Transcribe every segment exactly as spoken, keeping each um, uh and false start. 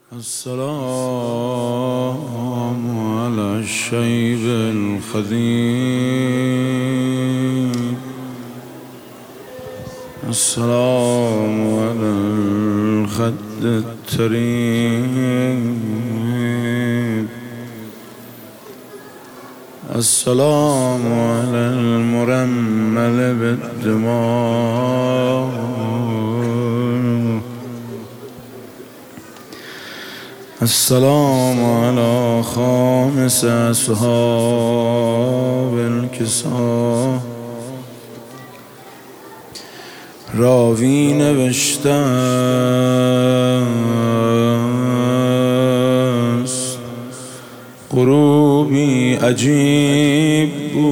السلام على الشيب الخديم، السلام على الخد التريم، السلام على المرمل بالدماء، السلام على خامس أصحاب الكساء. راوی نوشته است غروبی عجیب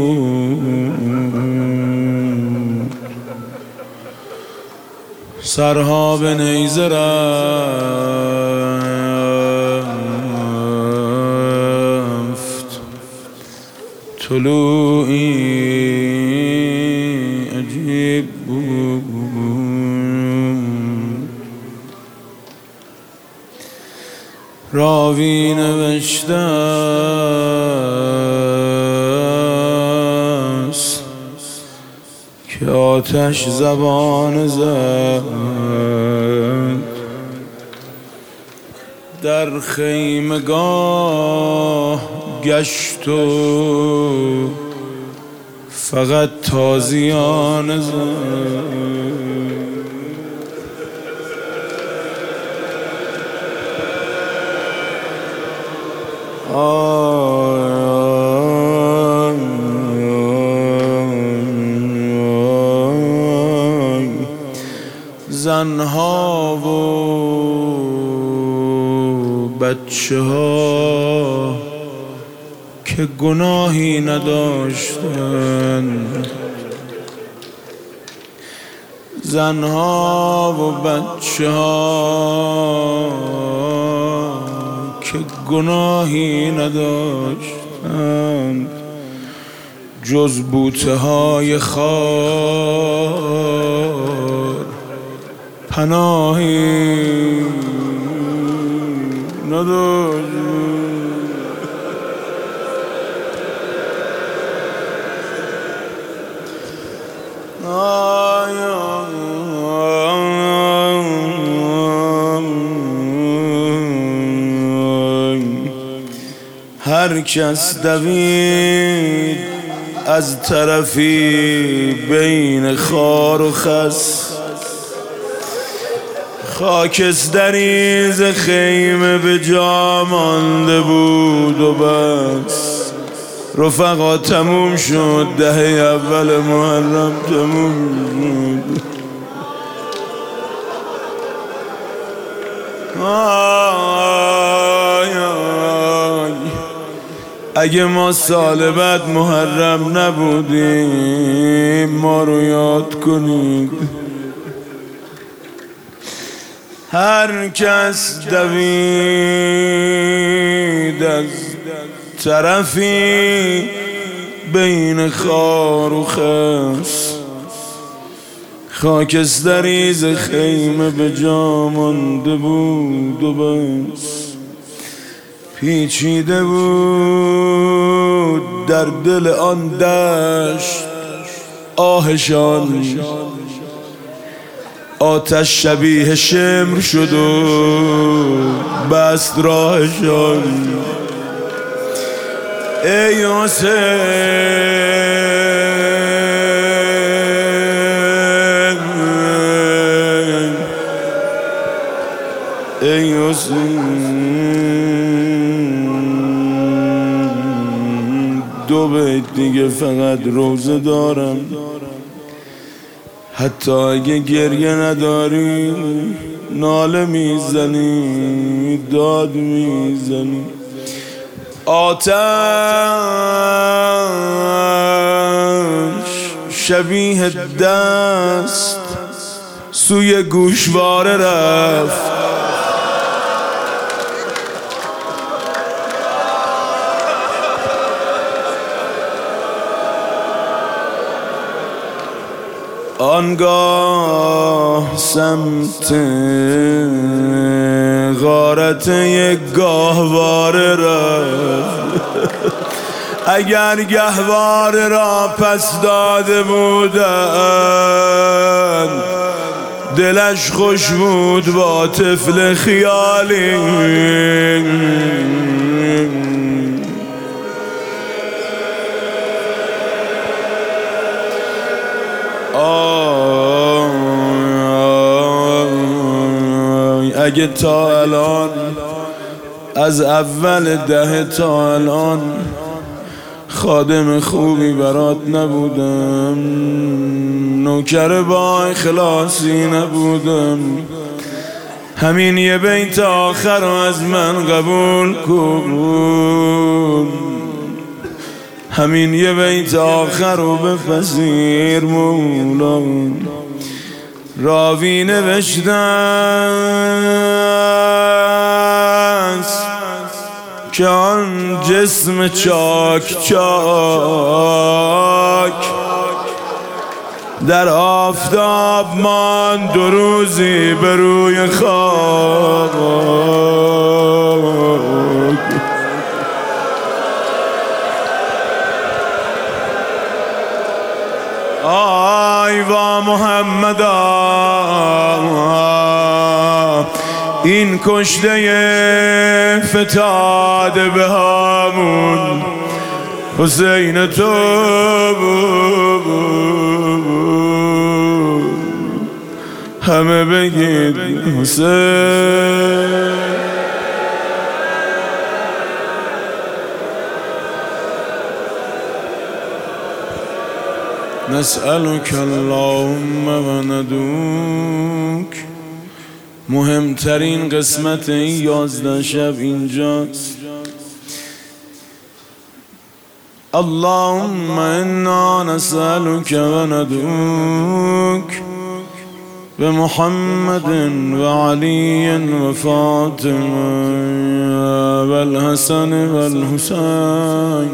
بود، سرها به نیزه رفت، طلوعی عجیب بود. راوی نوشته است که آتش زبان زد در خیمگاه گشت و فقط تازیان زد. زنها و بچه ها که گناهی نداشتند، زنها و بچه ها که گناهی نداشتند، جز بوته های خار پناهی نداشت. هر کس دوید از طرفی بین خار و خس، خاکستری ز خیمه به جا مانده بود و بس. رفقا تموم شد، دهه اول محرم تموم شد. آی آی اگه ما سال بعد محرم نبودیم ما رو یاد کنید. هر کس دوید از طرفی بین خار و خس، خاکستری ز خیمه به جا مانده بود و بس. پیچیده بود در دل آن دشت آهشان، آتش شبیه شمر شد و بست راهشان. ای حسین ای حسین، دو بیت دیگه فقط روزه دارم، حتی اگه گریه نداری ناله میزنی داد میزنی. آتش شبیه دست سوی گوشواره رفت، آنگاه سمت غارت یک گاهواره رفت. اگر گهواره را پس داده بودند دلش خوش بود با طفل خیالی. اگه تا الان از اول ده تا الان خادم خوبی برات نبودم، نوکر با اخلاصی نبودم، همین یه بیت آخر رو از من قبول کن، همین یه بیت آخر رو بپذیر مولا. راوی نوشته است که آن جسم چاک چاک در آفتاب ماند دو روزی به روی خاک. آی وا محمدا، این کشته فتاده به همون حسین تو همه بگید حسین. نسألك اللهم و ندوک. مهمترین قسمت این یازده شب اینجاست. اللهم انا نسألك و ندوک بمحمد و علی و فاطمه و الحسن و الحسین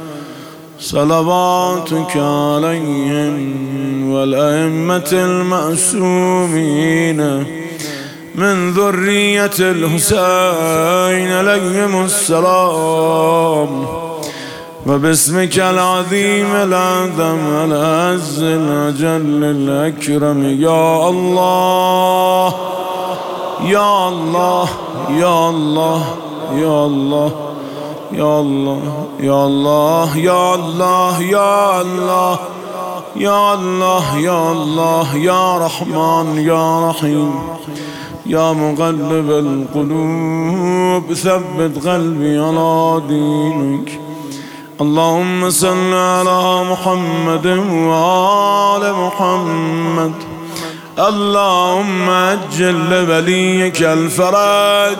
صلواتك عليهم والأئمة المعصومين من ذرية الحسين عليهم السلام، وباسمك العظيم الأعظم الأعز الأجل الأكرم يا الله يا الله يا الله يا الله يا الله يا الله يا الله يا الله يا الله يا الله يا رحمن يا رحيم يا مقلب القلوب ثبت قلبي على دينك. اللهم صل على محمد وآل محمد. اللهم أجل لوليك الفرج،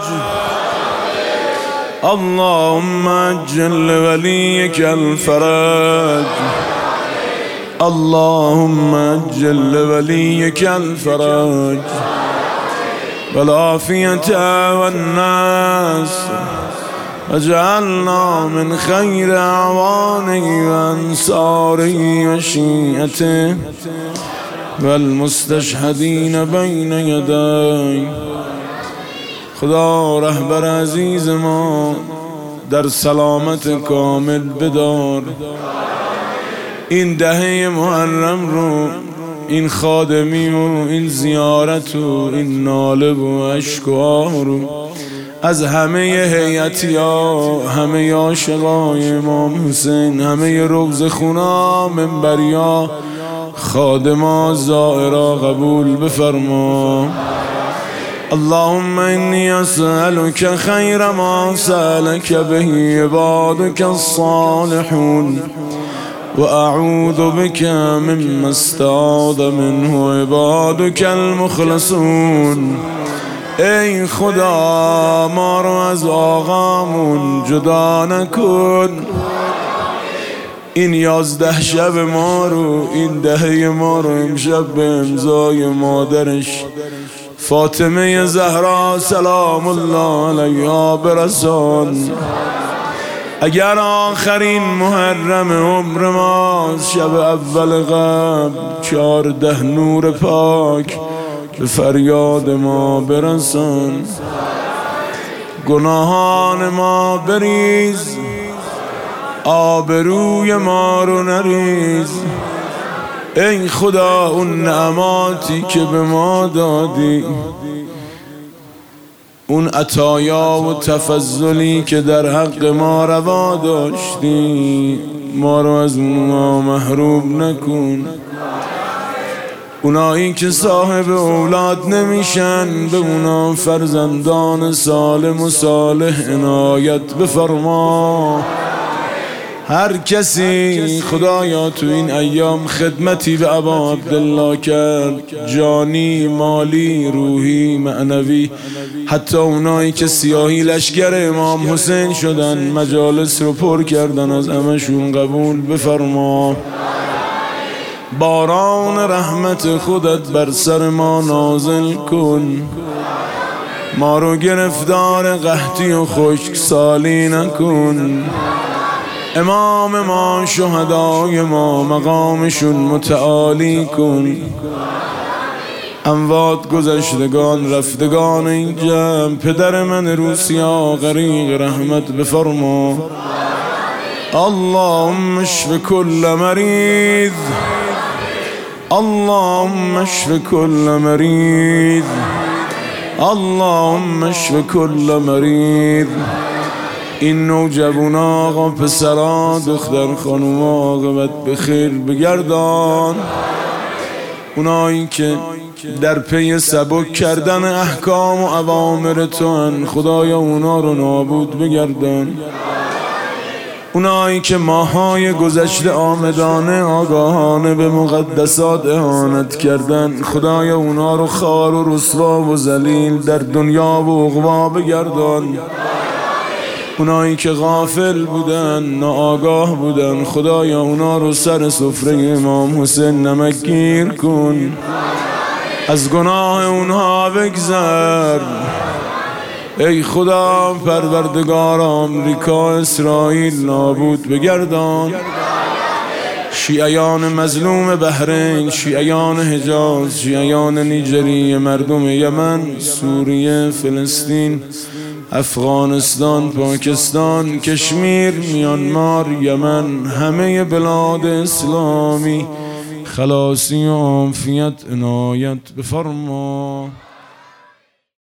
اللهم أجل لوليك الفرج، اللهم أجل لوليك الفرج والعافية والناس، واجعلنا من خير أعوانه وأنصاره وشيعته والمستشهدين بين يديه. خدا رهبر عزیز ما در سلامت کامل بدار. این دهه محرم رو، این خادمی و این زیارت و این ناله و عشق و آه رو از همه هیئتیا، همه عاشقای امام حسین، همه روض خونا، منبریا، خادما، زائرا قبول بفرما. اللهم إني أسألك خير ما سألك به عبادك الصالحون، وأعوذ بك مما استعاذ منه عبادك المخلصون. ای خدا ما رو از آقامون جدا نکن. این یازده شب ما رو، این دهه ما رو امشب به امضای مادرش فاطمه زهرا سلام الله علیها برسان. اگر آخرین محرم عمر ما شب اول قبل چارده نور پاک به فریاد ما برسان. گناهان ما بریز، آبروی ما رو نریز. ای خدا اون نعماتی که به ما دادی، اون عطایا و تفضلی که در حق ما روا داشتی، ما رو از اونا محروم نکن. اونایی که صاحب اولاد نمیشن، به اونا فرزندان سالم و صالح عنایت بفرما. هر کسی خدایا تو این ایام خدمتی به ابا عبدالله کرد، جانی، مالی، روحی، معنوی، حتی اونایی که سیاهی لشگر امام حسین شدن، مجالس رو پر کردن، از همشون قبول بفرما. باران رحمت خودت بر سر ما نازل کن، ما رو گرفتار قحطی و خشکسالی نکن. امام ما، شهدای ما، مقامشون متعالی کن. اموات گذشتگان رفتگان این جمع، پدر من روسیا غریق رحمت بفرما. اللهم اشف کل مریض، اللهم اشف کل مریض، اللهم اشف کل مریض. این نوجوان آقا، پسران، دختر خانوم، عاقبت بخیر بگردان. اونایی که در پی سبک کردن احکام و اوامر تو هن، خدایا اونا رو نابود بگردان. اونایی که ماهای گذشته آمدانه آگاهانه به مقدسات اهانت کردن، خدایا اونا رو خوار و رسوا و ذلیل در دنیا و عقبی بگردان. اونایی که غافل بودن، ناآگاه بودن، خدایا اونا رو سر سفره امام حسین نمکگیر کن. از گناه اونها بگذر. ای خدا پروردگار، آمریکا، اسرائیل نابود بگردان. شیعیان مظلوم بحرین، شیعیان حجاز، شیعیان نیجریه، مردم یمن، سوریه، فلسطین، افغانستان، پاکستان، کشمیر، میانمار، یمن، همه بلاد اسلامی خلاصی و عافیت عنایت بفرما.